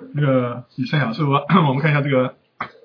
那个以赛亚书啊，我们看一下这个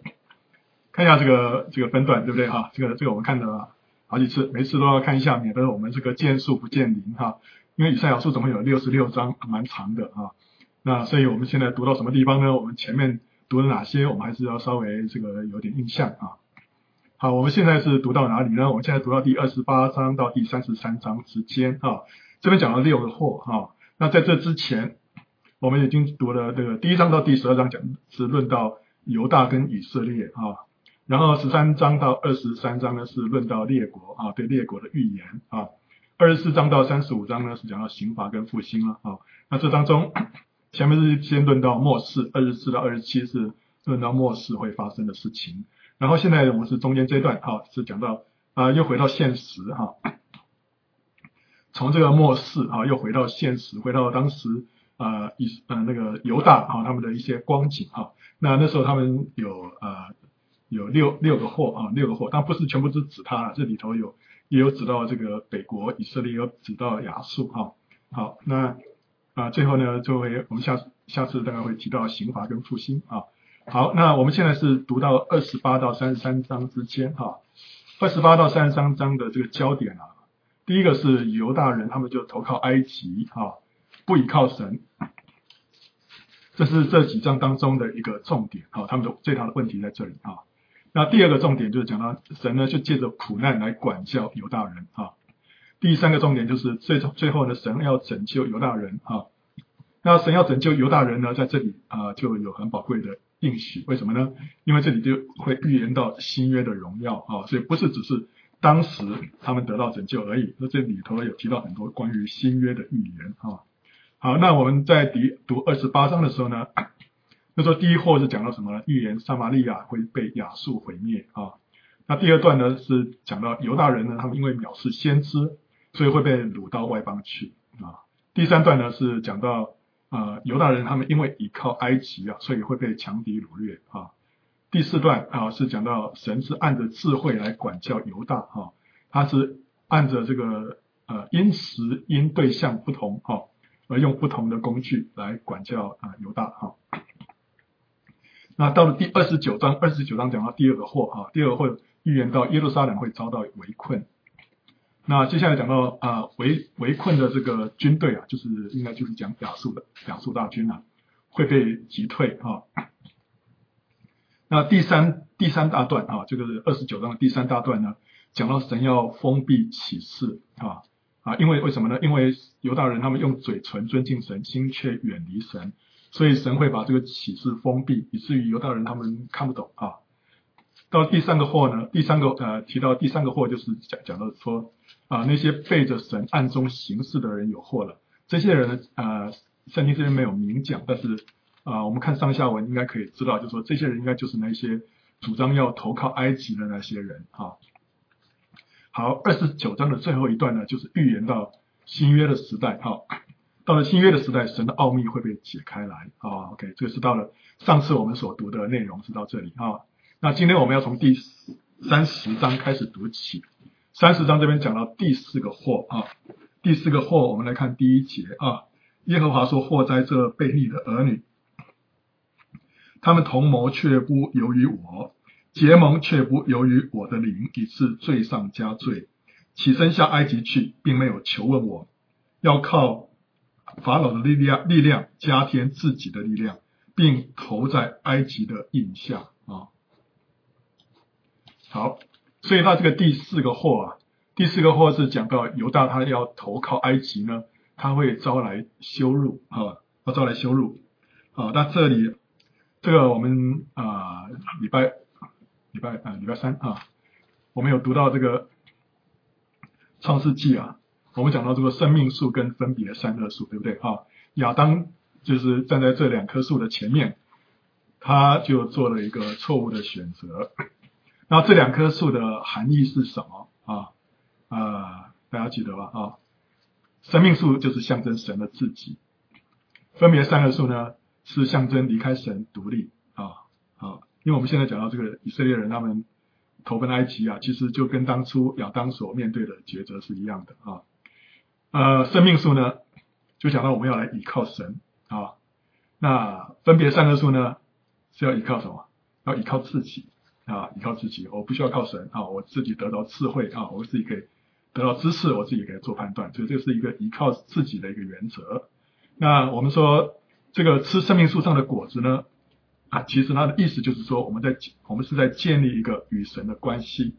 分段，对不对哈？这个我们看了好几次，每次都要看一下，免得我们这个见树不见林哈。因为以赛亚书总共有66章，蛮长的啊。那所以我们现在读到什么地方呢？我们前面读了哪些，我们还是要稍微这个有点印象啊。好，我们现在是读到哪里呢？我们现在读到第28章到第33章之间啊。这边讲了6个祸啊。那在这之前，我们已经读了这个第1章到第12章讲是论到犹大跟以色列啊。然后13章到23章呢是论到列国啊，对列国的预言啊。24章到35章呢是讲到刑罚跟复兴了啊。那这当中前面是先论到末世，24到27是论到末世会发生的事情。然后现在我们是中间这段哈，是讲到又回到现实哈，从这个末世哈又回到现实，回到当时那个犹大哈他们的一些光景哈。那时候他们有六个祸啊，6个祸，但不是全部是指他，这里头也有指到这个北国以色列，也有指到亚述哈。好，那最后呢我们下次大概会提到刑罚跟复兴啊。好，那我们现在是读到28到33章之间哈。28到33章的这个焦点啊，第一个是犹大人他们就投靠埃及哈，不倚靠神，这是这几章当中的一个重点哈，他们的最大的问题在这里哈。那第二个重点就是讲到神呢就借着苦难来管教犹大人哈。第三个重点就是最后呢神要拯救犹大人哈。那神要拯救犹大人呢，在这里就有很宝贵的应许，为什么呢？因为这里就会预言到新约的荣耀啊，所以不是只是当时他们得到拯救而已，那这里头有提到很多关于新约的预言啊。好，那我们在读28章的时候呢，那时候第一祸是讲到什么呢？预言撒玛利亚会被亚述毁灭啊。那第二段呢是讲到犹大人呢，他们因为藐视先知，所以会被掳到外邦去啊。第三段呢是讲到犹大人他们因为倚靠埃及啊，所以会被强敌掳掠啊。第四段是讲到神是按着智慧来管教犹大啊，他是按着这个因时因对象不同而用不同的工具来管教犹大哈。那到了第29章讲到第二个祸啊，第二个祸预言到耶路撒冷会遭到围困。那接下来讲到围困的这个军队啊，应该就是讲亚述大军啊，会被击退啊。那第三大段啊，这个29章的第3大段呢，讲到神要封闭启示因为什么呢？因为犹大人他们用嘴唇尊敬神，心却远离神，所以神会把这个启示封闭，以至于犹大人他们看不懂啊。到第三个祸呢，提到第三个祸就是讲到说那些背着神暗中行事的人有祸了。这些人圣经这边没有明讲，但是我们看上下文应该可以知道，就是说这些人应该就是那些主张要投靠埃及的那些人啊。好，29章的最后一段呢，就是预言到新约的时代到了新约的时代，神的奥秘会被解开来OK， 这个是到了上次我们所读的内容是到这里那今天我们要从第30章开始读起。30章这边讲到第4个祸第4个祸我们来看第1节耶和华说：祸哉这悖逆的儿女，他们同谋却不由于我，结盟却不由于我的灵，以致罪上加罪，起身下埃及去，并没有求问我，要靠法老的力量加添自己的力量，并投在埃及的印下好，所以到这个第4个祸第4个祸是讲到犹大他要投靠埃及呢，他会招来羞辱要招来羞辱那这个我们礼拜三我们有读到这个创世纪我们讲到这个生命树跟分别善恶树，对不对亚当就是站在这2棵树的前面，他就做了一个错误的选择。那这2棵树的含义是什么大家记得吧生命树就是象征神的自己，分别善恶树呢是象征离开神独立因为我们现在讲到这个以色列人他们投奔埃及其实就跟当初亚当所面对的抉择是一样的生命树呢就讲到我们要来倚靠神那分别善恶树呢，是要依靠什么？要依靠自己啊，依靠自己，我不需要靠神啊，我自己得到智慧啊，我自己可以得到知识，我自己可以做判断，所以这是一个依靠自己的一个原则。那我们说这个吃生命树上的果子呢，其实它的意思就是说，我们是在建立一个与神的关系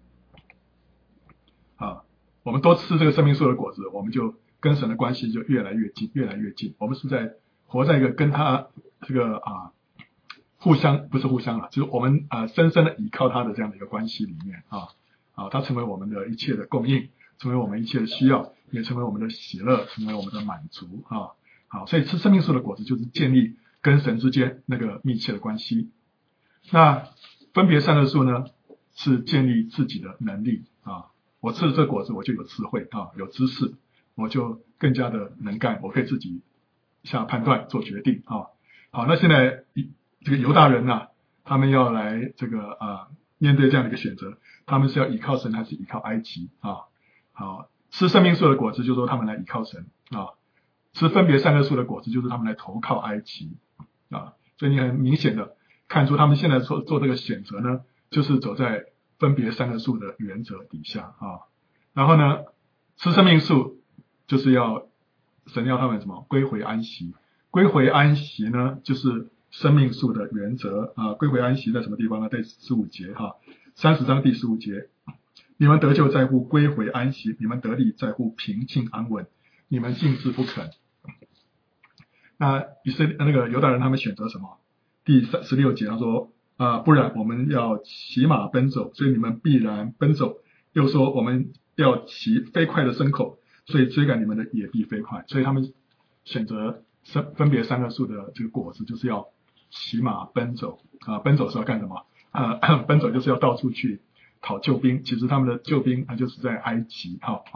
啊，我们多吃这个生命树的果子，我们就跟神的关系就越来越近，越来越近。我们是在活在一个跟他这个不是互相了，就是我们深深的依靠他的这样的一个关系里面他成为我们的一切的供应，成为我们一切的需要，也成为我们的喜乐，成为我们的满足好，所以吃生命树的果子就是建立跟神之间那个密切的关系。那分别善恶树呢，是建立自己的能力我吃了这果子，我就有智慧有知识，我就更加的能干，我可以自己下判断做决定好，那现在这个犹大人他们要来这个面对这样的一个选择，他们是要依靠神还是依靠埃及好，吃生命树的果子就是说他们来依靠神吃分别善恶树的果子就是他们来投靠埃及所以你很明显的看出他们现在做这个选择呢，就是走在分别善恶树的原则底下然后呢，吃生命树就是神要他们什么归回安息，归回安息呢，就是生命树的原则归回安息在什么地方呢？在15节30章第15节，你们得救在乎归回安息，你们得力在乎平静安稳，你们竟自不肯。那那个犹大人他们选择什么？第16节他说不然我们要骑马奔走，所以你们必然奔走。又说我们要骑飞快的牲口，所以追赶你们的也必飞快。所以他们选择分别三个树的这个果子，就是要骑马奔走奔走是要干什么奔走就是要到处去讨救兵。其实他们的救兵就是在埃及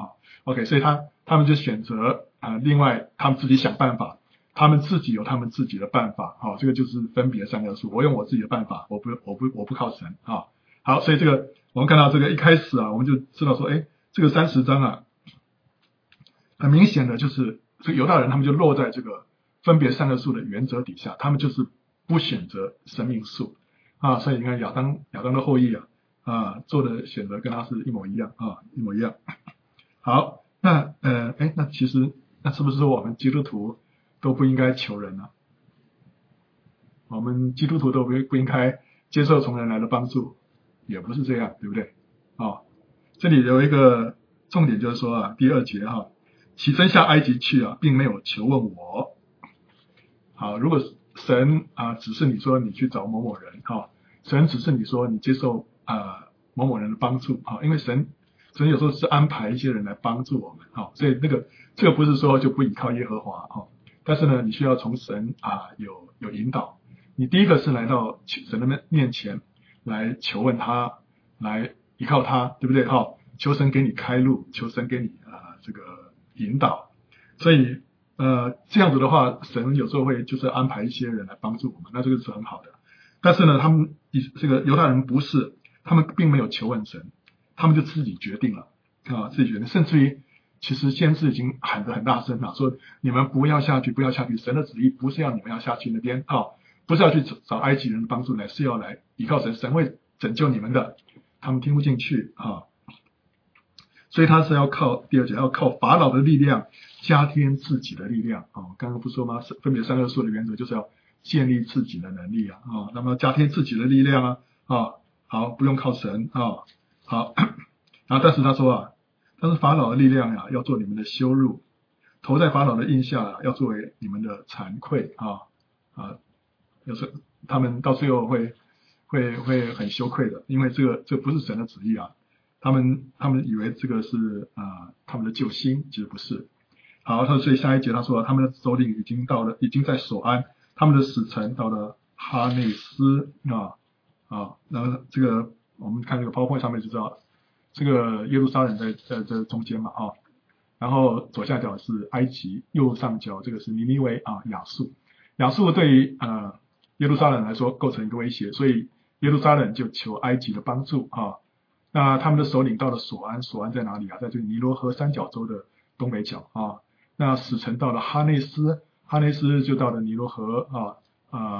OK， 所以他们就选择另外他们自己想办法，他们自己有他们自己的办法这个就是分别三个树。我用我自己的办法，我不靠神好，所以这个我们看到这个一开始我们就知道说这个30章很明显的就是这个犹大人他们就落在这个分别三个树的原则底下，他们就是不选择生命树所以你看亚当的后裔做的选择跟他是一模一样一模一样。好，那其实那是不是说我们基督徒都不应该求人呢？我们基督徒都不应该接受从人来的帮助？也不是这样，对不对这里有一个重点就是说第2节起身下埃及去并没有求问我。好，如果神指示你说你去找某某人神指示你说你接受某某人的帮助因为神有时候是安排一些人来帮助我们所以这个不是说就不依靠耶和华但是呢你需要从神有引导。你第一个是来到神的面前来求问他，来依靠他，对不对求神给你开路，求神给你这个引导。所以这样子的话，神有时候会就是安排一些人来帮助我们，那这个是很好的。但是呢他们这个犹大人不是，他们并没有求问神，他们就自己决定了自己决定，甚至于其实先知已经喊得很大声说你们不要下去，不要下去，神的旨意不是要你们要下去那边不是要去找埃及人的帮助来，是要来依靠神，神会拯救你们的。他们听不进去所以他是要靠第2节要靠法老的力量加添自己的力量刚刚不说吗？分别三个树的原则就是要建立自己的能力那么加添自己的力量好，不用靠神好，然后但是他说但是法老的力量要做你们的羞辱，投在法老的印下要作为你们的惭愧有时候他们到最后会很羞愧的，因为这不是神的旨意他们以为这个是他们的救星，其实不是。好，所以下一节他说他们的首领已经在索安，他们的使臣到了哈内斯然后这个我们看这个 PowerPoint 上面就知道这个耶路撒冷在这中间嘛然后左下角是埃及，右上角这个是尼尼微亚述对于耶路撒冷来说构成一个威胁，所以耶路撒冷就求埃及的帮助那他们的首领到了索安，索安在哪里在这个尼罗河三角洲的东北角那使臣到了哈内斯，哈内斯就到了尼罗河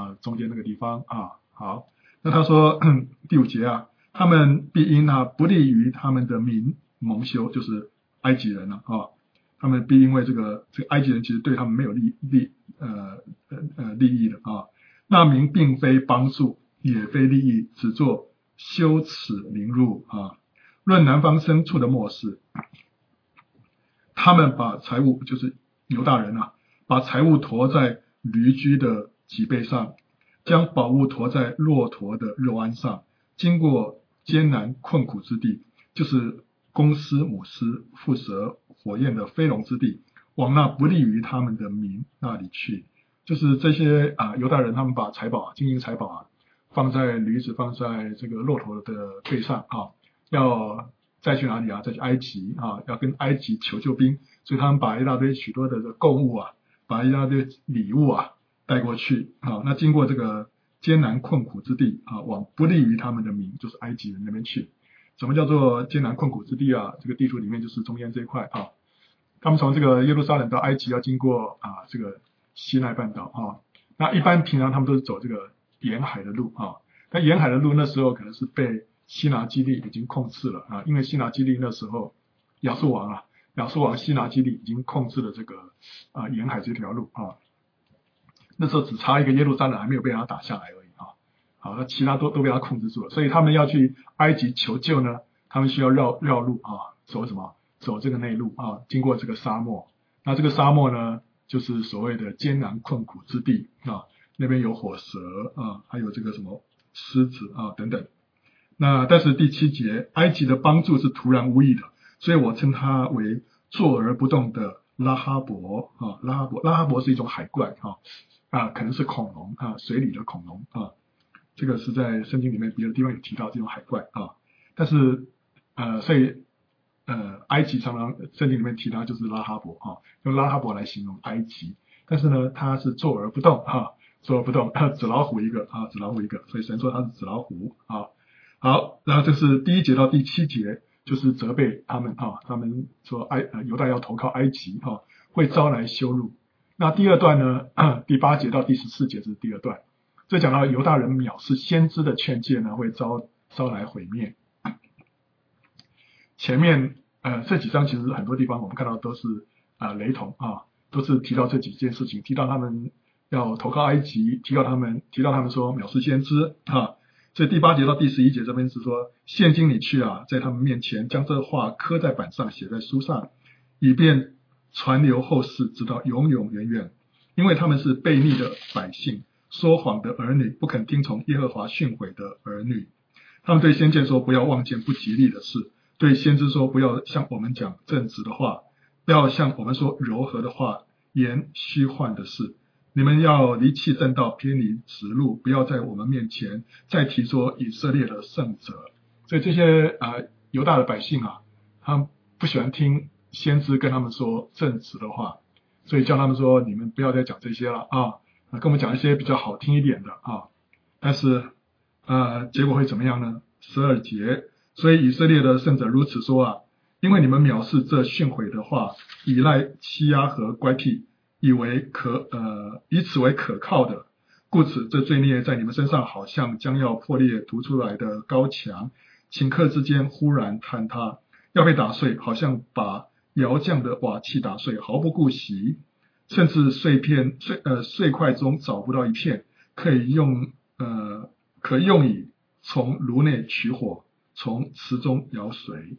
中间那个地方啊。好，那他说第5节啊，他们必因不利于他们的民蒙羞，就是埃及人啊，他们必因为这个埃及人其实对他们没有利益的啊。那民并非帮助，也非利益，只做羞耻凌辱啊。论南方牲畜的末世，他们把财物，就是犹大人把财物驮在驴驹的脊背上，将宝物驮在骆驼的肉鞍上，经过艰难困苦之地，就是公狮、母狮、蝮蛇、火焰的飞龙之地，往那不利于他们的民那里去。就是这些犹大人，他们把财宝金银财宝放在驴子，放在这个骆驼的背上要再去哪里再去埃及要跟埃及求救兵，所以他们把一大堆许多的购物把一大堆礼物带过去那经过这个艰难困苦之地往不利于他们的民，就是埃及人那边去。什么叫做艰难困苦之地这个地图里面就是中间这一块他们从这个耶路撒冷到埃及要经过这个西奈半岛那一般平常他们都是走这个沿海的路但沿海的路那时候可能是被西拿基立已经控制了因为西拿基立那时候亚述王西拿基立已经控制了这个沿海这条路那时候只差一个耶路撒冷还没有被他打下来而已好，那其他都被他控制住了，所以他们要去埃及求救呢，他们需要绕路走什么？走这个内陆经过这个沙漠。那这个沙漠呢，就是所谓的艰难困苦之地那边有火蛇还有这个什么狮子等等。那但是第7节，埃及的帮助是突然无益的，所以我称它为坐而不动的拉哈伯拉哈伯是一种海怪可能是恐龙水里的恐龙这个是在圣经里面别的地方有提到这种海怪但是所以埃及常常圣经里面提到就是拉哈伯用拉哈伯来形容埃及，但是呢它是坐而不动坐而不动纸老虎一个纸老虎一个，所以神说它是纸老虎好，然后这是第1节到第7节，就是责备他们他们说犹大要投靠埃及会招来羞辱。那第2段呢第8节到第14节是第2段，这讲到犹大人藐视先知的劝诫呢，会招来毁灭。前面这几章其实很多地方我们看到都是雷同都是提到这几件事情，提到他们要投靠埃及，提到他们说藐视先知所以第8节到第11节这边是说，现今你去在他们面前将这话刻在板上，写在书上，以便传流后世，直到永永远远。因为他们是悖逆的百姓，说谎的儿女，不肯听从耶和华训诲的儿女。他们对先见说，不要望见不吉利的事，对先知说，不要向我们讲正直的话，要向我们说柔和的话，言虚幻的事。你们要离弃正道，偏离直路，不要在我们面前再提说以色列的圣者。所以这些犹大的百姓他们不喜欢听先知跟他们说正直的话，所以叫他们说你们不要再讲这些了跟我们讲一些比较好听一点的但是结果会怎么样呢？12节，所以以色列的圣者如此说因为你们藐视这训诲的话，倚赖欺压和乖僻，以此为可靠的，故此这罪孽在你们身上好像将要破裂凸出来的高墙，顷刻之间忽然坍塌，要被打碎，好像把窑匠的瓦器打碎，毫不顾惜，甚至碎块中找不到一片可用以从炉内取火，从池中舀水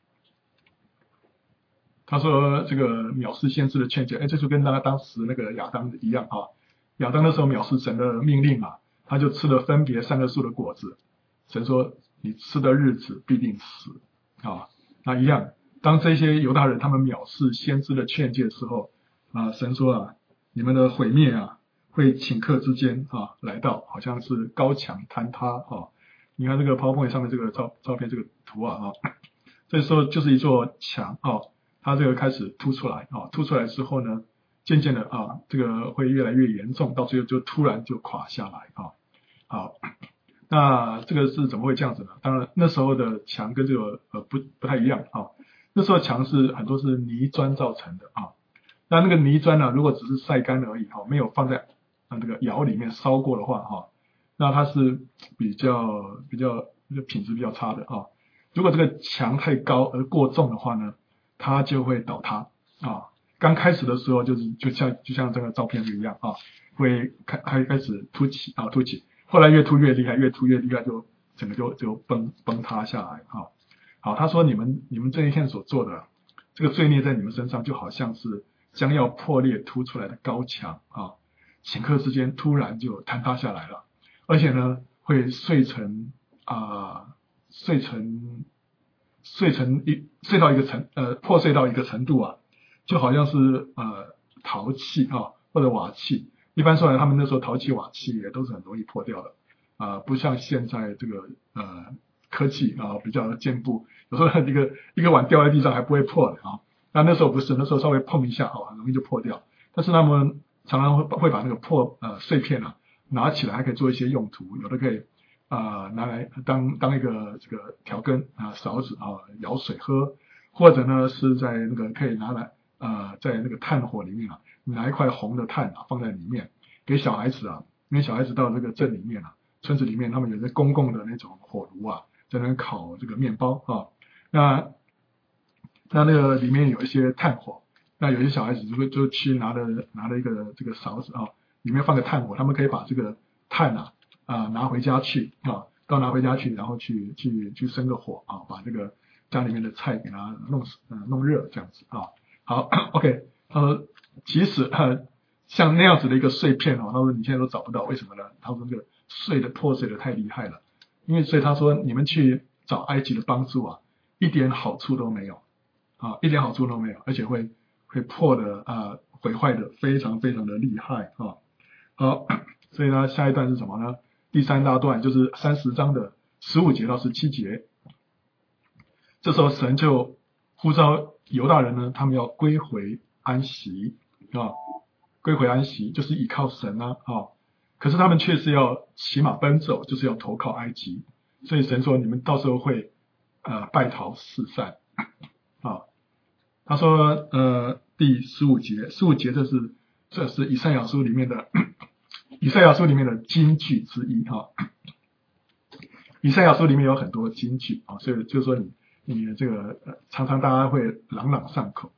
他说这个藐视先知的劝诫，这就跟当时那个亚当一样亚当那时候藐视神的命令他就吃了分别善恶树的果子，神说你吃的日子必定死那一样，当这些犹大人他们藐视先知的劝诫的时候神说你们的毁灭会顷刻之间来到，好像是高墙坍塌你看这个 PowerPoint 上面这个照片这个图这时候就是一座墙它这个开始凸出来凸出来之后呢，渐渐的这个会越来越严重，到最后就突然就垮下来好，那这个是怎么会这样子呢？当然那时候的墙跟这个不太一样那时候墙是很多是泥砖造成的那个泥砖呢，如果只是晒干而已没有放在这个窑里面烧过的话哈，那它是比较品质比较差的啊。如果这个墙太高而过重的话呢，它就会倒塌啊。刚开始的时候就像这个照片一样啊，会开始凸起，后来越凸越厉害，就整个就崩塌下来啊。好，他说你们这一天所做的这个罪孽在你们身上，就好像是将要破裂凸出来的高墙啊，顷刻之间突然就坍塌下来了，而且呢会碎到一个破碎到一个程度啊，就好像是陶器啊或者瓦器。一般说来，他们那时候陶器瓦器也都是很容易破掉的不像现在这个科技比较坚固，有时候一个碗掉在地上还不会破的那时候不是，那时候稍微碰一下很容易就破掉。但是他们常常会把那个碎片拿起来，还可以做一些用途，有的可以拿来当一个这个调羹勺子舀水喝，或者呢是在那个可以拿来在那个炭火里面拿一块红的炭放在里面给小孩子因为小孩子到这个镇里面村子里面，他们有些公共的那种火炉在那边烤这个面包那个里面有一些炭火，那有些小孩子就去拿了一个这个勺子里面放个炭火，他们可以把这个炭拿回家去拿回家去，然后去生个火把这个家里面的菜给它弄热这样子好OK 其实像那样子的一个碎片他说你现在都找不到，为什么呢？他说这个破碎的太厉害了，所以他说你们去找埃及的帮助一点好处都没有一点好处都没有，而且会破的毁坏的非常非常的厉害好，所以呢下一段是什么呢？第三大段就是30章的15节到17节。这时候神就呼召犹大人呢，他们要归回安息归回安息就是依靠神可是他们却是要骑马奔走，就是要投靠埃及。所以神说你们到时候会败逃四散他说第15节这是以赛亚书里面的金句之一以赛亚书里面有很多金句所以就是说你这个常常大家会朗朗上口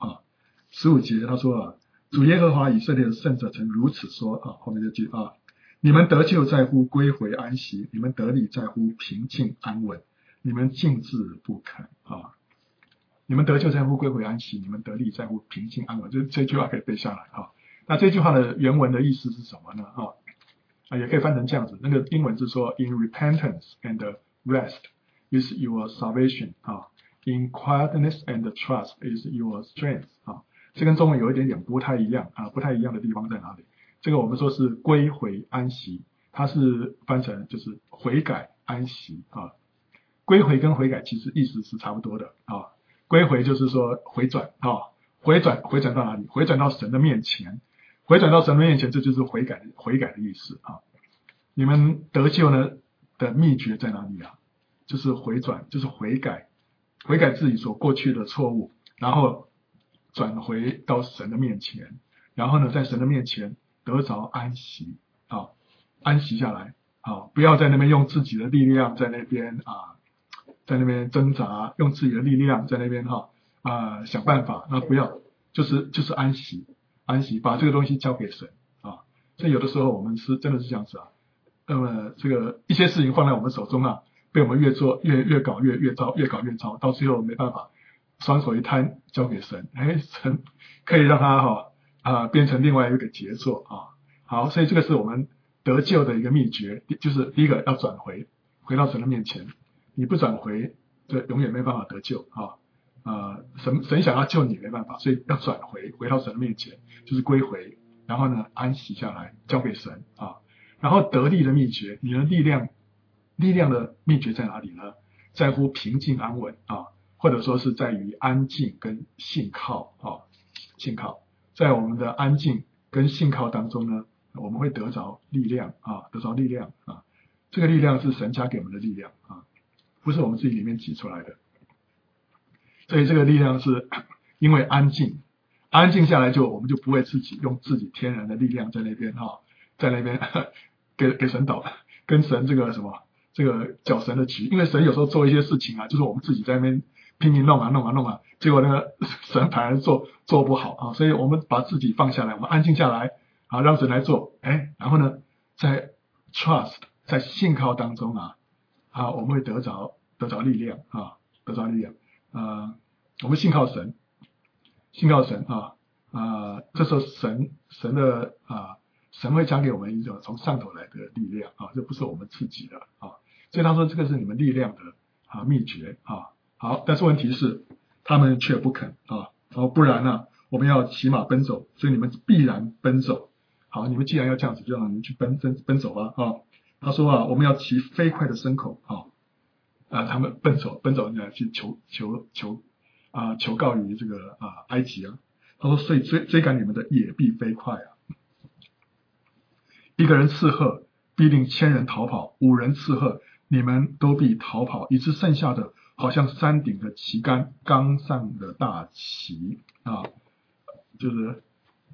15节他说主耶和华以色列的圣者曾如此说后面这句你们得救在乎归回安息，你们得力在乎平静安稳，你们静置不肯你们得救在乎归回安息，你们得力在乎平静安稳。这句话可以背下来那这句话的原文的意思是什么呢也可以翻成这样子，那个英文是说 In repentance and rest is your salvation In quietness and trust is your strength这跟中文有一点点不太一样不太一样的地方在哪里？这个我们说是归回安息，它是翻成就是悔改安息归回跟悔改其实意思是差不多的归回就是说回转回转到哪里？回转到神的面前，回转到神的面前，这就是悔改的意思你们得救呢的秘诀在哪里就是回转，就是悔改自己所过去的错误，然后转回到神的面前，然后呢在神的面前得着安息安息下来不要在那边用自己的力量在那边挣扎，用自己的力量在那边想办法，那不要就是安息，把这个东西交给神所以有的时候我们是真的是这样子那么这个一些事情放在我们手中被我们越做越搞越糟，到最后没办法，双手一摊交给神，神可以让他变成另外一个杰作好，所以这个是我们得救的一个秘诀，就是第一个要转回到神的面前，你不转回，这永远没办法得救神想要救你没办法，所以要转回到神的面前，就是归回，然后呢安息下来交给神然后得力的秘诀，你的力量的秘诀在哪里呢？在乎平静安稳或者说是在于安静跟信靠信靠，在我们的安静跟信靠当中呢，我们会得着力量这个力量是神加给我们的力量不是我们自己里面挤出来的。所以这个力量是因为安静下来我们就不会自己用自己天然的力量在那边在那边给神祷，跟神这个什么这个搅神的局，因为神有时候做一些事情啊，就是我们自己在那边拼命弄啊，结果呢神反而做不好啊，所以我们把自己放下来，我们安静下来啊，让神来做，然后呢在 trust 在信靠当中我们会得着力量得着力量我们信靠神这时候神会讲给我们一种从上头来的力量这不是我们自己的所以他说这个是你们力量的秘诀好，但是问题是他们却不肯不然呢我们要骑马奔走，所以你们必然奔走。好，你们既然要这样子，就让你们去奔走吧他说我们要骑飞快的牲口他们奔走去求告于这个埃及他说所以追赶你们的也必飞快一个人刺客必令1000人逃跑，5人刺客你们都必逃跑，以致剩下的好像山顶的旗杆，冈上的大旗就是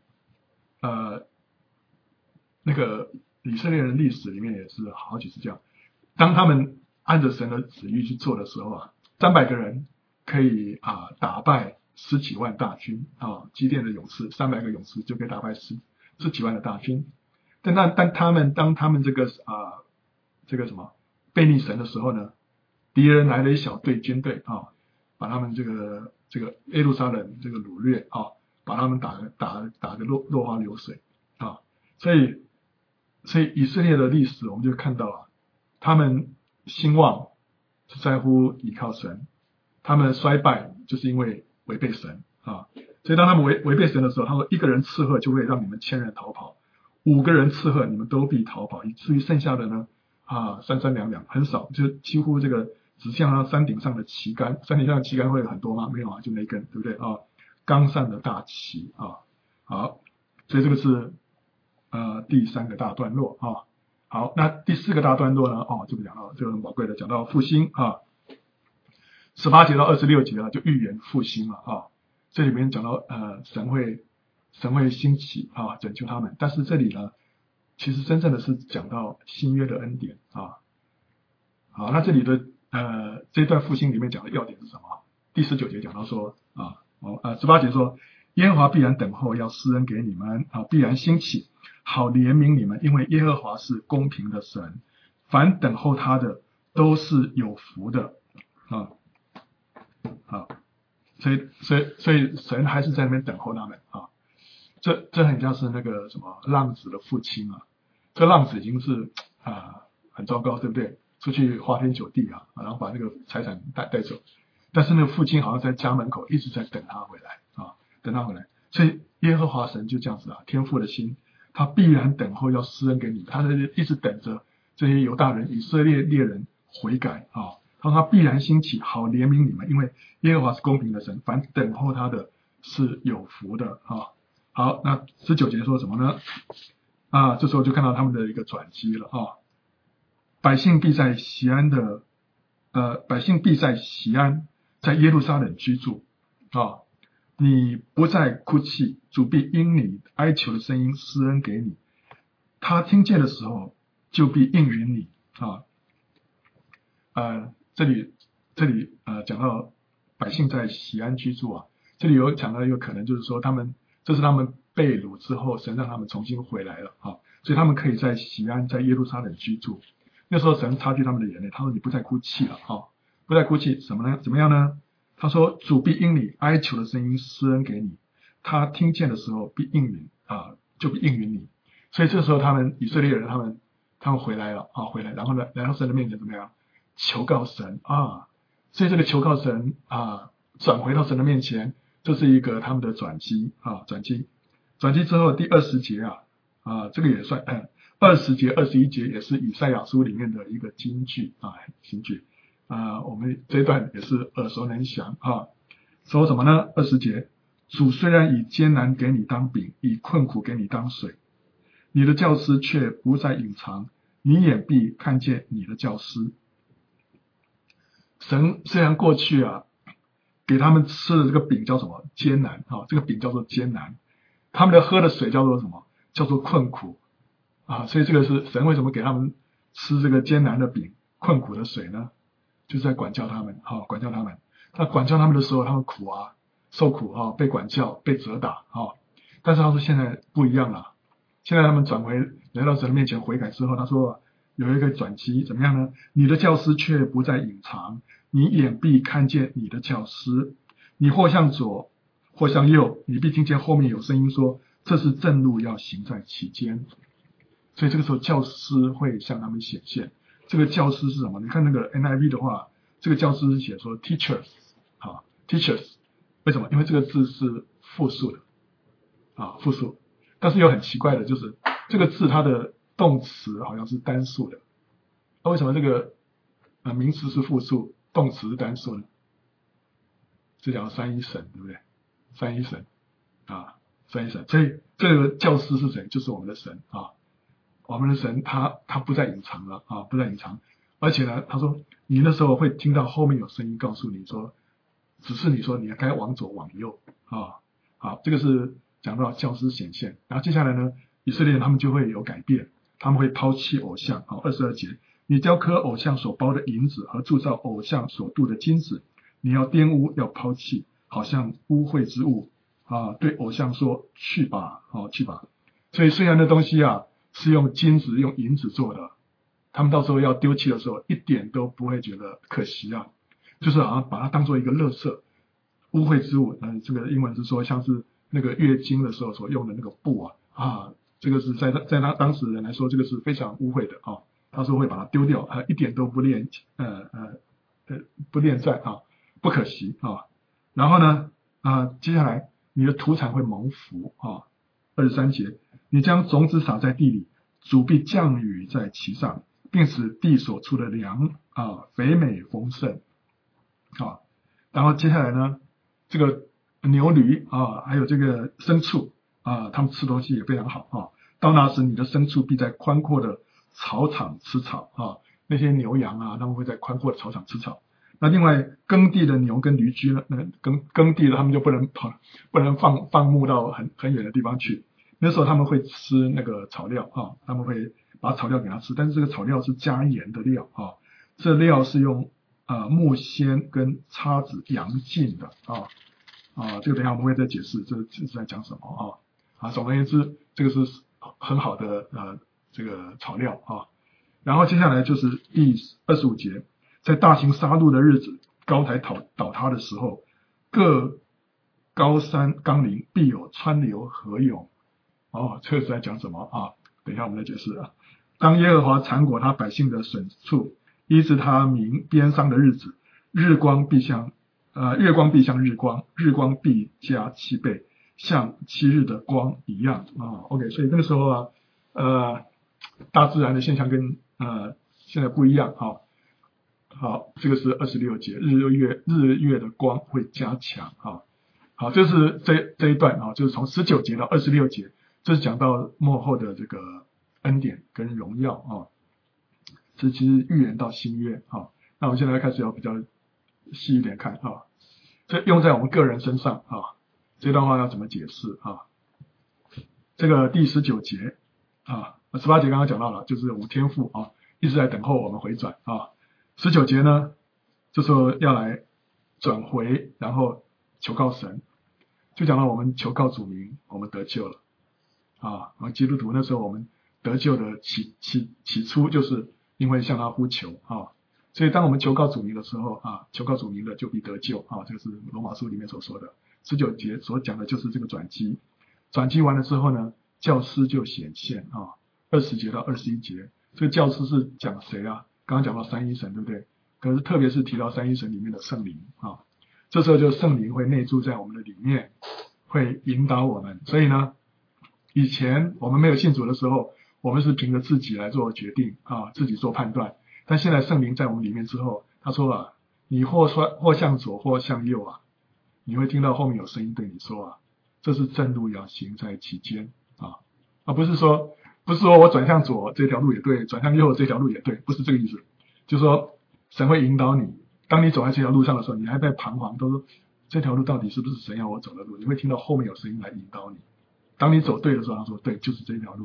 那个以色列人历史里面也是好几次这样，当他们按着神的旨意去做的时候300个人可以打败10几万大军基甸的勇士300个勇士就可以打败10几万的大军，当他们这个什么背逆神的时候呢，敌人来了一小队军队把他们这个耶路撒冷这个掳掠把他们打个落花流水所以以色列的历史我们就看到他们兴旺是在乎倚靠神，他们衰败就是因为违背神所以当他们违背神的时候，他说一个人刺客就会让你们1000人逃跑，5个人刺客你们都必逃跑，以至于剩下的呢三两很少，就几乎这个只像山顶上的旗杆，山顶上的旗杆会有很多吗？没有就那一根，对不对冈上的大旗好，所以这个是第3个大段落好，那第4个大段落呢这个讲到这个很宝贵的，讲到复兴18节到26节就预言复兴了这里面讲到神会兴起拯救他们，但是这里呢其实真正的是讲到新约的恩典好，那这里的这段复兴里面讲的要点是什么？第19节讲到说18节说耶和华必然等候要施恩给你们必然兴起好怜悯你们，因为耶和华是公平的神，凡等候他的都是有福的所以神还是在那边等候他们这很像是那个什么浪子的父亲这浪子已经是很糟糕，对不对？出去花天酒地然后把那个财产带走，但是那个父亲好像在家门口一直在等他回来等他回来，所以耶和华神就这样子天父的心，他必然等候要施恩给你们，他一直等着这些犹大人以色列猎人悔改他说他必然兴起好怜悯你们，因为耶和华是公平的神，凡等候他的是有福的好，那19节说什么呢这时候就看到他们的一个转机了百姓必在锡安，在耶路撒冷居住你不再哭泣，主必因你哀求的声音施恩给你，他听见的时候就必应允你这里讲到百姓在锡安居住这里有讲到一个可能就是说这是他们被掳之后神让他们重新回来了所以他们可以在锡安在耶路撒冷居住，那时候神擦去他们的眼泪，他说你不再哭泣了不再哭泣什么呢？怎么样呢？他说主必因你哀求的声音施恩给你，他听见的时候必应允就必应允你，所以这时候他们以色列人他们回来了回来，然后呢来到神的面前怎么样求告神所以这个求告神转回到神的面前，这是一个他们的转机转机之后第20节这个也算20节21节也是以赛亚书里面的一个金句金句我们这一段也是耳熟能详说什么呢？20节主虽然以艰难给你当饼，以困苦给你当水，你的教师却不再隐藏，你眼必看见你的教师。神虽然过去给他们吃的这个饼叫什么艰难这个饼叫做艰难，他们的喝的水叫做什么叫做困苦所以这个是神为什么给他们吃这个艰难的饼、困苦的水呢？就是在管教他们，管教他们。那管教他们的时候，他们苦啊，受苦啊，被管教、被责打啊。但是他说现在不一样了，现在他们转回来到神的面前悔改之后，他说有一个转机，怎么样呢？你的教师却不再隐藏，你眼必看见你的教师，你或向左，或向右，你必听见后面有声音说：“这是正路，要行在其间。”所以这个时候，教师会向他们显现。这个教师是什么？你看那个 NIV 的话，这个教师是写说 teachers， teachers， 为什么？因为这个字是复数的，复数。但是又很奇怪的，就是这个字它的动词好像是单数的。那为什么这个名词是复数，动词是单数呢？这叫三一神，对不对？三一神三一神。所以这个教师是谁？就是我们的神啊。我们的神他不再隐藏了不再隐藏，而且呢，他说你那时候会听到后面有声音告诉你说，指示你说你该往左往右好，这个是讲到教师显现。然后接下来呢，以色列人他们就会有改变，他们会抛弃偶像。22节，你雕刻偶像所包的银子和铸造偶像所镀的金子，你要玷污，要抛弃，好像污秽之物对偶像说去吧去吧。所以虽然那东西是用金子用银子做的，他们到时候要丢弃的时候一点都不会觉得可惜就是好像把它当做一个垃圾污秽之物。这个英文是说像是那个月经的时候所用的那个布这个是在他当时人来说，这个是非常污秽的他说会把它丢掉一点都不恋在不可惜然后呢接下来你的土产会蒙福23节，你将种子撒在地里，主必降雨在其上，并使地所出的粮肥美丰盛然后接下来呢，这个牛驴还有这个牲畜他们吃东西也非常好到那时你的牲畜必在宽阔的草场吃草那些牛羊他们会在宽阔的草场吃草。那另外耕地的牛跟驴驹呢，耕地的他们就不能放牧到很远的地方去。那时候他们会吃那个草料他们会把草料给它吃，但是这个草料是加盐的料这料是用木锨跟叉子扬进的这个等一下我们会再解释这是在讲什么总而言之，这个是很好的这个草料然后接下来就是第25节，在大型杀戮的日子，高台倒塌的时候，各高山冈陵必有川流河涌这个是在讲什么等一下我们来解释当耶和华缠裹他百姓的损处，医治他民鞭伤的日子，月光必像日光，日光必加7倍，像7日的光一样OK， 所以那个时候大自然的现象跟现在不一样好，这个是26节，日月的光会加强好，这是这一段就是从19节到26节，这是讲到末后的这个恩典跟荣耀这其实预言到新约那我们现在开始要比较细一点看这用在我们个人身上这段话要怎么解释这个第19节18节刚刚讲到了，就是我们天父一直在等候我们回转19节呢，这时候要来转回，然后求告神，就讲到我们求告主名，我们得救了基督徒那时候我们得救的起初就是因为向他呼求所以当我们求告主名的时候求告主名的就必得救这个是罗马书里面所说的。19节所讲的就是这个转机完了之后呢，教师就显现20节到21节，这个教师是讲谁刚刚讲到三一神，对不对？可是特别是提到三一神里面的圣灵这时候就圣灵会内住在我们的里面，会引导我们。所以呢，以前我们没有信主的时候，我们是凭着自己来做决定自己做判断。但现在圣灵在我们里面之后，他说你或向左或向右你会听到后面有声音对你说这是正路，要行在其间不是说我转向左这条路也对，转向右这条路也对，不是这个意思。就是说神会引导你，当你走在这条路上的时候，你还在彷徨，都说这条路到底是不是神要我走的路，你会听到后面有声音来引导你。当你走对的时候，他说对，就是这条路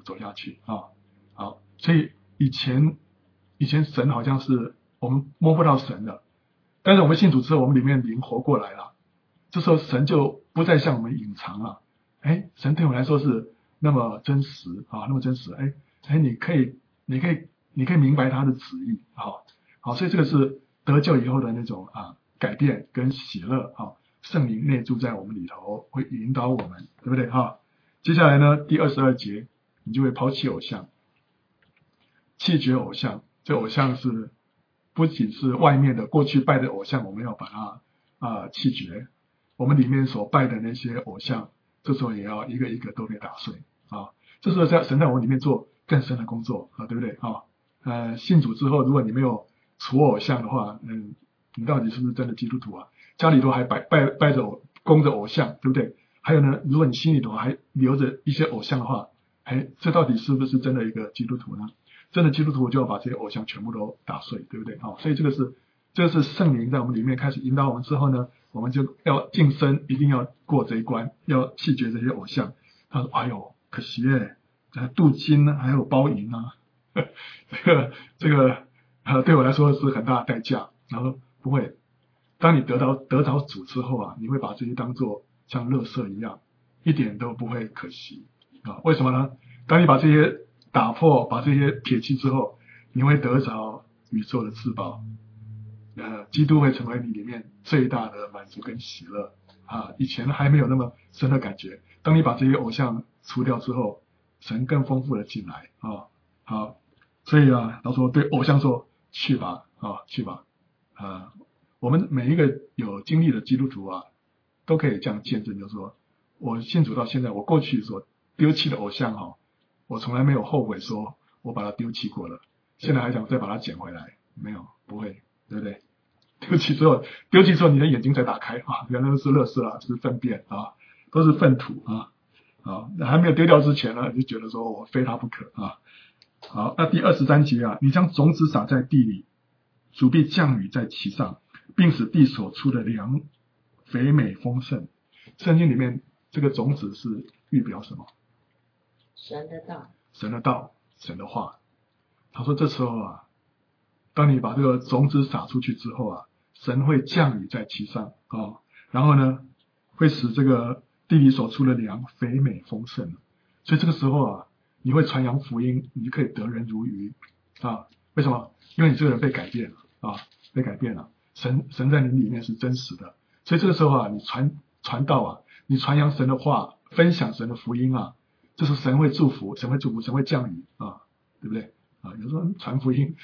走下去啊。好，所以以前神好像是我们摸不到神的，但是我们信主之后，我们里面灵活过来了，这时候神就不再向我们隐藏了。神对我们来说是那么真实啊，那么真实。你可以明白他的旨意。好，所以这个是得救以后的那种改变跟喜乐啊，圣灵内住在我们里头，会引导我们，对不对哈？接下来呢，第22节，你就会抛弃偶像，弃绝偶像。这偶像是不仅是外面的过去拜的偶像，我们要把它弃绝。我们里面所拜的那些偶像，这时候也要一个一个都给打碎啊。这时候神在我们里面做更深的工作啊，对不对啊？信主之后，如果你没有除偶像的话，你到底是不是真的基督徒啊？家里头还拜着供着偶像，对不对？还有呢，如果你心里头还留着一些偶像的话，这到底是不是真的一个基督徒呢？真的基督徒就要把这些偶像全部都打碎，对不对？所以这个是圣灵在我们里面开始引导我们之后呢，我们就要晋升，一定要过这一关，要弃绝这些偶像。他说：“哎呦，可惜镀金呢，还有包银啊，这个对我来说是很大的代价。”然后不会，当你得着主之后啊，你会把这些当作像垃圾一样，一点都不会可惜啊。为什么呢？当你把这些打破，把这些撇弃之后，你会得着宇宙的至宝。基督会成为你里面最大的满足跟喜乐啊！以前还没有那么深的感觉，当你把这些偶像除掉之后，神更丰富的进来啊！好，所以老说对偶像说去吧去吧我们每一个有经历的基督徒都可以这样见证，就是说我信主到现在，我过去所丢弃的偶像我从来没有后悔说我把它丢弃过了，现在还想再把它捡回来，没有，不会，对不对？丢弃之后，你的眼睛才打开原来是垃圾是粪便都是粪土那还没有丢掉之前呢，就觉得说我非他不可好，那第23节你将种子撒在地里，主必降雨在其上，并使地所出的粮肥美丰盛。圣经里面这个种子是预表什么？ 神的道， 神的话。他说这时候当你把这个种子撒出去之后神会降雨在其上然后呢，会使这个地里所出的粮肥美丰盛。所以这个时候你会传扬福音，你就可以得人如鱼为什么？因为你这个人被改变了被改变了。神在你里面是真实的，所以这个时候你传道你传扬神的话，分享神的福音就是神会祝福，神会降雨对不对有时候传福音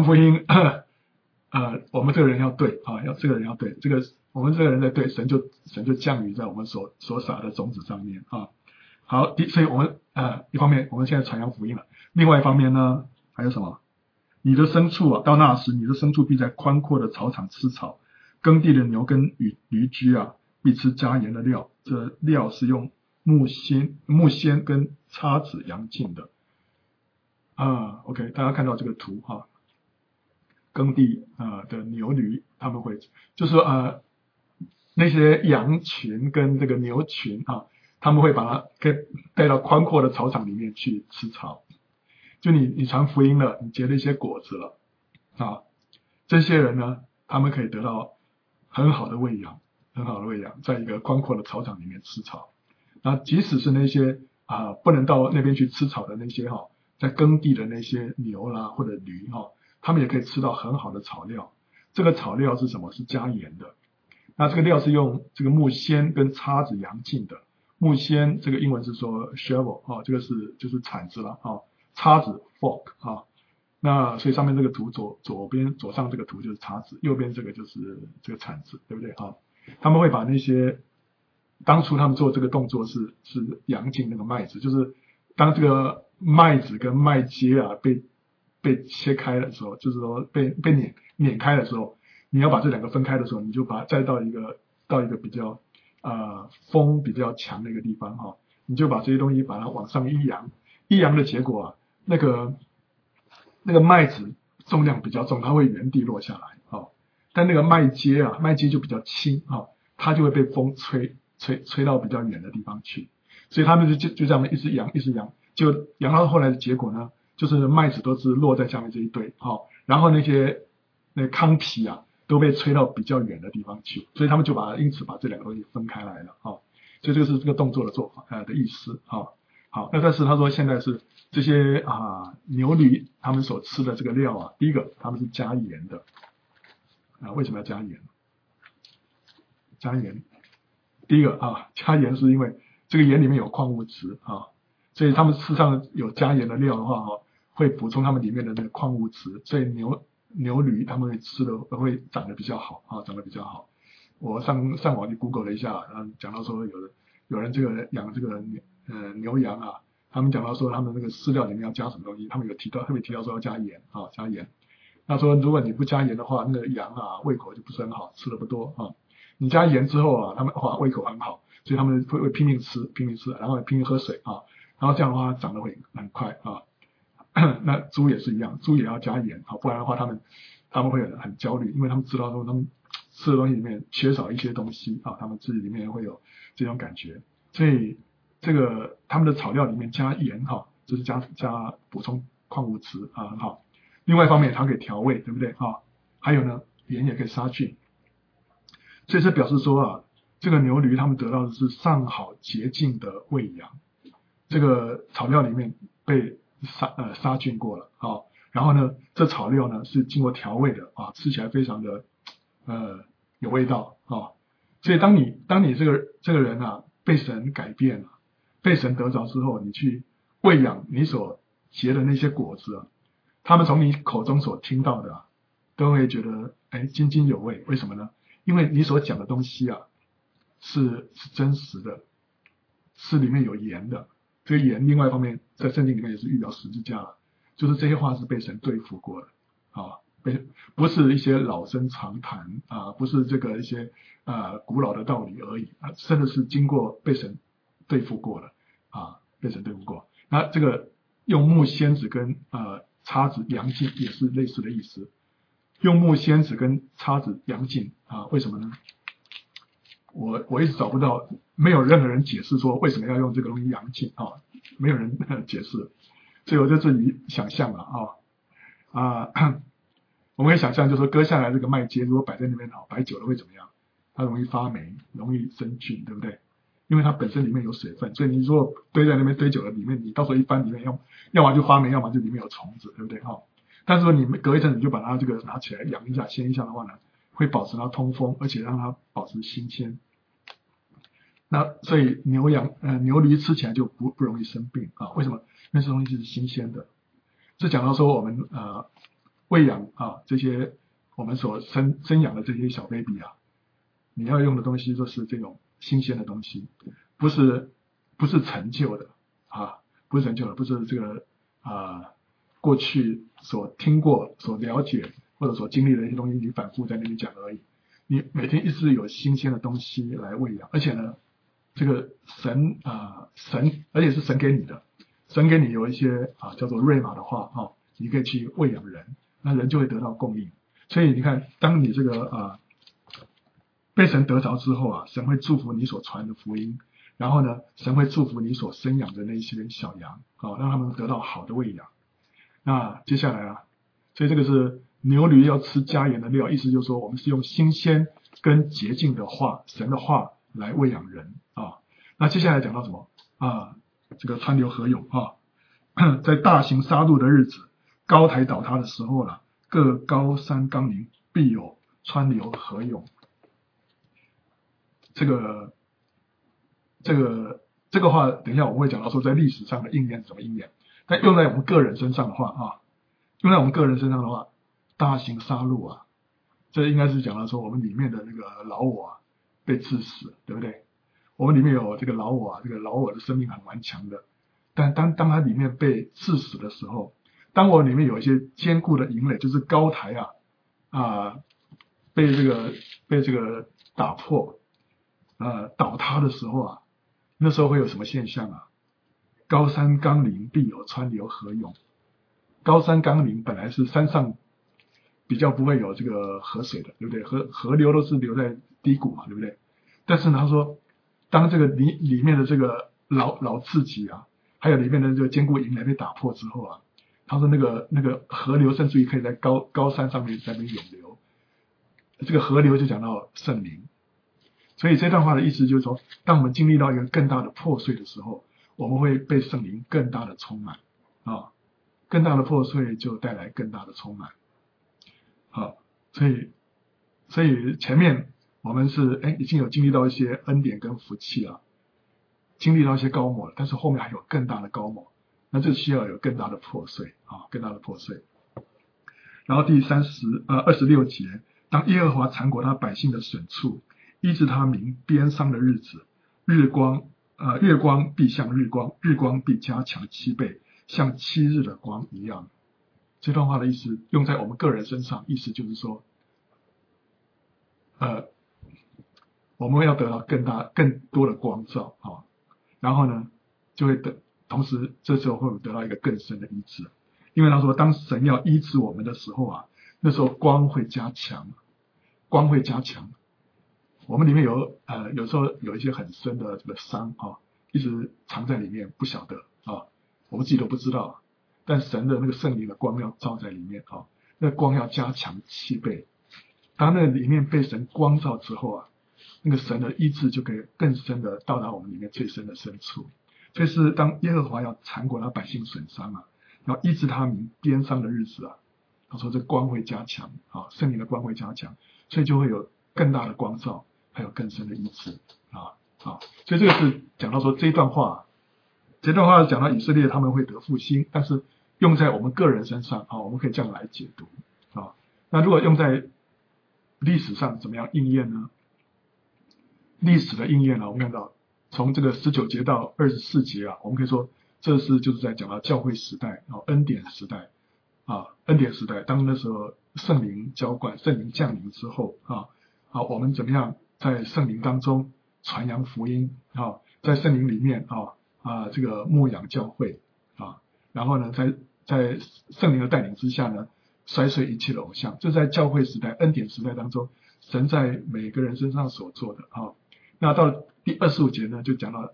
我们这个人要对这个人要对，我们这个人在对，神就降雨在我们所撒的种子上面好，所以我们一方面我们现在传扬福音了，另外一方面呢，还有什么？你的牲畜到那时，你的牲畜必在宽阔的草场吃草，耕地的牛跟驴驹必吃加盐的料，这料是用木楝跟叉子扬净的OK， 大家看到这个图耕地的牛驴，他们会就是说那些羊群跟这个牛群他们会把它带到宽阔的草场里面去吃草。就你传福音了，你结了一些果子了这些人呢，他们可以得到很好的喂养，在一个宽阔的草场里面吃草。那即使是那些不能到那边去吃草的那些在耕地的那些牛啦或者驴他们也可以吃到很好的草料。这个草料是什么？是加盐的。那这个料是用这个木楝跟叉子扬净的。木楝这个英文是说 shovel 这个就是铲子了叉子 fork 那所以上面这个图左上这个图就是叉子，右边这个就是这个铲子，对不对他们会把那些当初他们做这个动作是扬净那个麦子，就是当这个麦子跟麦秸被切开的时候，就是说被碾开的时候，你要把这两个分开的时候，你就把它再到一个比较风比较强的一个地方你就把这些东西把它往上一扬的结果那个麦子重量比较重，它会原地落下来但那个麦秸就比较轻它就会被风吹到比较远的地方去，所以他们就这样一直扬， 就养到后来的结果呢，就是麦子都是落在下面这一堆，然后那糠皮啊都被吹到比较远的地方去，所以他们就因此把这两个东西分开来了，所以这个是这个动作的做法的意思，好，那但是他说现在是这些牛驴他们所吃的这个料啊，第一个他们是加盐的，为什么要加盐？加盐，第一个加盐是因为这个盐里面有矿物质所以他们吃上有加盐的料的话会补充他们里面的那个矿物质，所以牛驴他们会吃的会长得比较好长得比较好。我上网去 Google 了一下，然后讲到说有人这个养这个牛羊啊，他们讲到说他们那个饲料里面要加什么东西，他们有特别提到说要加盐加盐。他说如果你不加盐的话，那个羊胃口就不是很好，吃的不多你加盐之后他们胃口很好，所以他们会拼命吃，然后拼命喝水然后这样的话长得会很快那猪也是一样，猪也要加盐不然的话他们会很焦虑，因为他们知道说他们吃的东西里面缺少一些东西他们自己里面会有这种感觉，所以这个他们的草料里面加盐就是加补充矿物质很好。另外一方面它可以调味，对不对还有呢，盐也可以杀菌，所以这表示说这个牛驴他们得到的是上好洁净的喂养，这个草料里面被杀菌过了然后呢，这草料呢是经过调味的吃起来非常的有味道所以当你这个人被神改变了，被神得着之后，你去喂养你所结的那些果子他们从你口中所听到的都会觉得津津有味。为什么呢？因为你所讲的东西是真实的，是里面有盐的。这个盐另外一方面在圣经里面也是预表十字架了，就是这些话是被神对付过的不是一些老生常谈不是这个一些古老的道理而已甚至是经过被神对付过的被神对付过。那这个用木楝子跟叉子量净也是类似的意思，用木楝子跟叉子量净为什么呢？我一直找不到，没有任何人解释说为什么要用这个东西量净没有人解释，所以我就自己想象了我们可以想象，就是说割下来这个麦秸如果摆在那边摆久了会怎么样？它容易发霉，容易生菌，对不对？因为它本身里面有水分，所以你如果堆在那边堆久了，里面你到时候一翻，里面要么就发霉，要么就里面有虫子，对不对但是说你隔一阵你就把它这个拿起来养一下鲜一下的话呢，会保持它通风，而且让它保持新鲜。那所以牛驴吃起来就不容易生病为什么？因为这东西是新鲜的。这讲到说我们喂养这些我们所生养的这些小 baby 你要用的东西都是这种新鲜的东西，不是陈旧的不是陈旧的，不是这个过去所听过、所了解或者所经历的一些东西，你反复在那里讲而已。你每天一直有新鲜的东西来喂养，而且呢，这个神，而且是神给你的，神给你有一些叫做瑞玛的话你可以去喂养人，那人就会得到供应。所以你看，当你这个被神得着之后神会祝福你所传的福音，然后呢，神会祝福你所生养的那些小羊让他们得到好的喂养。那接下来所以这个是牛驴要吃加盐的料，意思就是说我们是用新鲜跟洁净的话，神的话来喂养人那接下来讲到什么这个川流河涌在大型杀戮的日子，高台倒塌的时候了，各高山冈岭必有川流河涌。这个话等一下我们会讲到说在历史上的应验怎么应验，但用在我们个人身上的话大型杀戮这应该是讲到说我们里面的那个老我被致死，对不对？我们里面有这个老我这个老我的生命很顽强的，但当它里面被致死的时候，当我里面有一些坚固的营垒，就是高台被这个打破倒塌的时候那时候会有什么现象高山冈岭必有川流河涌。高山冈岭本来是山上比较不会有这个河水的，对不对？河流都是流在低谷嘛，对不对？但是呢，他说当这个里面的这个老自己还有里面的这个坚固营垒被打破之后啊，他说那个河流甚至于可以在高山上面在那边涌流，这个河流就讲到圣灵。所以这段话的意思就是说，当我们经历到一个更大的破碎的时候，我们会被圣灵更大的充满啊，更大的破碎就带来更大的充满。好，所以前面我们是已经有经历到一些恩典跟福气了，经历到一些高模了，但是后面还有更大的高模，那这需要有更大的破碎啊，更大的破碎。然后第26节，当耶和华缠裹他百姓的损处，医治他民鞭伤的日子，月光必像日光，日光必加强7倍，像7日的光一样。这段话的意思用在我们个人身上，意思就是说，我们要得到更多的光照啊，然后呢，就会同时这时候会得到一个更深的医治，因为他说，当神要医治我们的时候啊，那时候光会加强，光会加强。我们里面有时候有一些很深的这个伤啊，一直藏在里面，不晓得啊，我们自己都不知道。但神的那个圣灵的光要照在里面啊，那光要加强7倍。当那里面被神光照之后啊，那个神的医治就可以更深的到达我们里面最深的深处。所以是当耶和华要缠裹他百姓损伤啊，要医治他们鞭伤的日子啊，他说这光会加强啊，圣灵的光会加强，所以就会有更大的光照，还有更深的医治啊。所以这个是讲到说这段话讲到以色列他们会得复兴，但是用在我们个人身上啊，我们可以这样来解读啊。那如果用在历史上怎么样应验呢？历史的应验呢，我们看到从这个19节到24节啊，我们可以说这是就是在讲到教会时代啊，恩典时代啊，恩典时代，当那时候圣灵浇灌、圣灵降临之后啊，我们怎么样在圣灵当中传扬福音啊，在圣灵里面这个牧养教会啊，然后呢，在圣灵的带领之下呢，摔碎一切的偶像，这在教会时代、恩典时代当中，神在每个人身上所做的啊。那到第25节呢，就讲到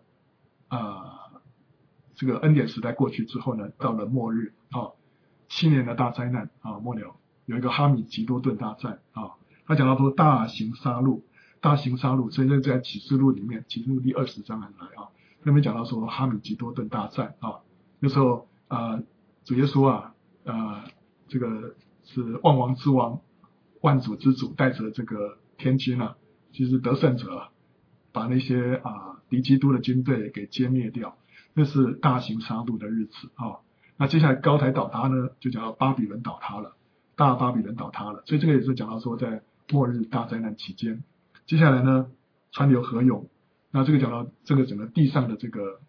这个恩典时代过去之后呢，到了末日7年的大灾难末了，有一个哈米吉多顿大战他讲到说大型杀戮，所以在启示录里面，启示录第20章来那边讲到说哈米吉多顿大战那时候主耶稣这个是万王之王、万主之主，带着这个天军其实得胜者把那些敌基督的军队给歼灭掉，那是大型杀戮的日子那接下来高台倒塌呢，就讲到巴比伦倒塌了，大巴比伦倒塌了，所以这个也是讲到说在末日大灾难期间，接下来呢川流河涌，那这个讲到这个整个地上的这个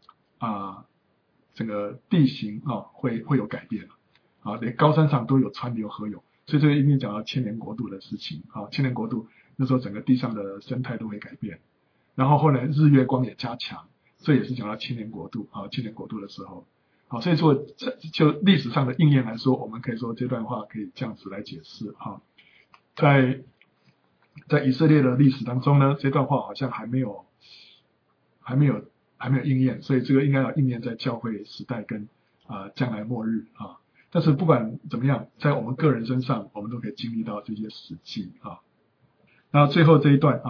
整个地形会有改变连高山上都有川流河涌，所以这个一定讲到千年国度的事情千年国度那时候整个地上的生态都会改变，然后后来日月光也加强，这也是讲到千年国度千年国度的时候所以说就历史上的应验来说，我们可以说这段话可以这样子来解释在以色列的历史当中呢，这段话好像还没有应验，所以这个应该要应验在教会时代跟将来末日但是不管怎么样，在我们个人身上，我们都可以经历到这些实际那最后这一段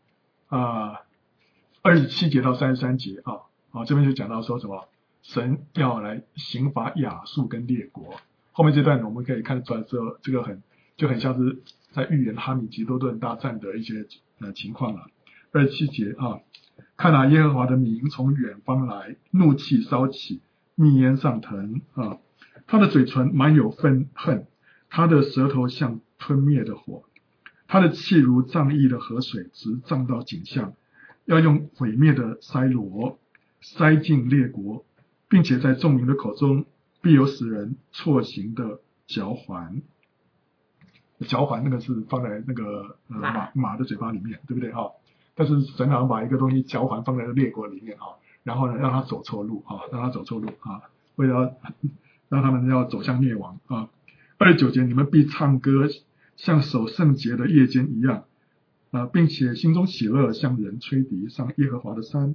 27节到33节这边就讲到说什么神要来刑罚亚述跟列国，后面这段我们可以看出来说这个就很像是在预言哈米吉多顿大战的一些情况了。27节看耶和华的名从远方来，怒气烧起，密烟上腾他的嘴唇满有愤恨，他的舌头像吞灭的火，他的气如涨溢的河水，直涨到颈项，要用毁灭的筛箩筛尽列国，并且在众民的口中必有使人错行的嚼环。嚼环那个是放在那个马的嘴巴里面，对不对但是神好像把一个东西嚼环放在列国里面然后呢让他走错路为了让他们要走向灭亡29节，你们必唱歌像守圣节的夜间一样并且心中喜乐，像人吹笛上耶和华的山，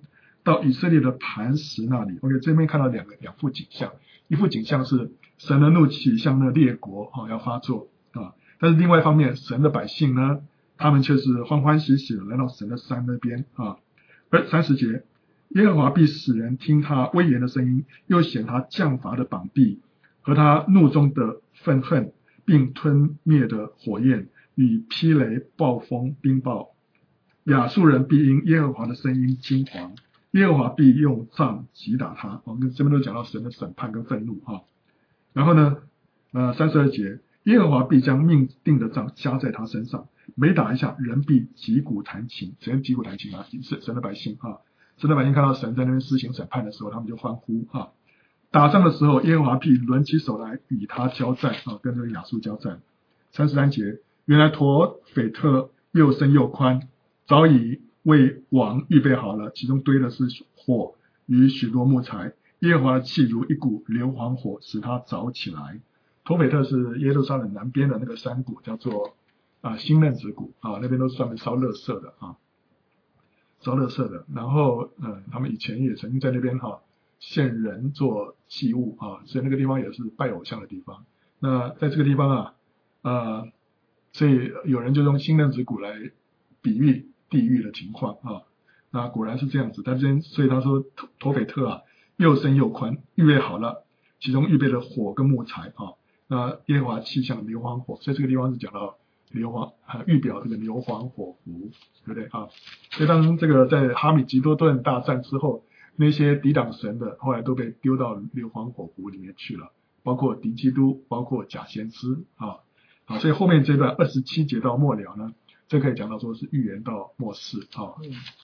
到以色列的磐石那里。OK， 这边看到两幅景象，一幅景象是神的怒气向那列国要发作啊，但是另外一方面，神的百姓呢，他们却是欢欢喜喜的来到神的山那边啊。而30节，耶和华必使人听他威严的声音，又显他降罚的膀臂和他怒中的愤恨，并吞灭的火焰与霹雷、暴风、冰雹。亚述人必因耶和华的声音惊惶，耶和华必用杖击打他。我们这边都讲到神的审判跟愤怒啊。然后呢，32节，耶和华必将命定的杖加在他身上，每打一下，人必击鼓弹琴。谁击鼓弹琴啊？神的百姓啊。神的百姓看到神在那边施行审判的时候，他们就欢呼啊。打仗的时候，耶和华必抡起手来与他交战啊，跟这个亚述交战。33节，原来陀斐特又深又宽，早已为王预备好了，其中堆的是火与许多木材。耶和华的气如一股硫磺火，使它着起来。陀斐特是耶路撒冷南边的那个山谷，叫做新嫩子谷啊，那边都是专门烧垃圾的啊，烧垃圾的。然后他们以前也曾经在那边献人做祭物啊，所以那个地方也是拜偶像的地方。那在这个地方所以有人就用新嫩子谷来比喻地狱的情况啊。那果然是这样子。所以他说陀斐特又深又宽，预备好了，其中预备了火跟木材啊。那耶和华气象硫磺火，所以这个地方是讲到硫磺预表这个硫磺火湖，对不对啊？所以当这个在哈米吉多顿大战之后，那些抵挡神的后来都被丢到硫磺火湖里面去了，包括敌基督，包括假先知啊。所以后面这段27节到末了呢，这可以讲到说是预言到末世啊。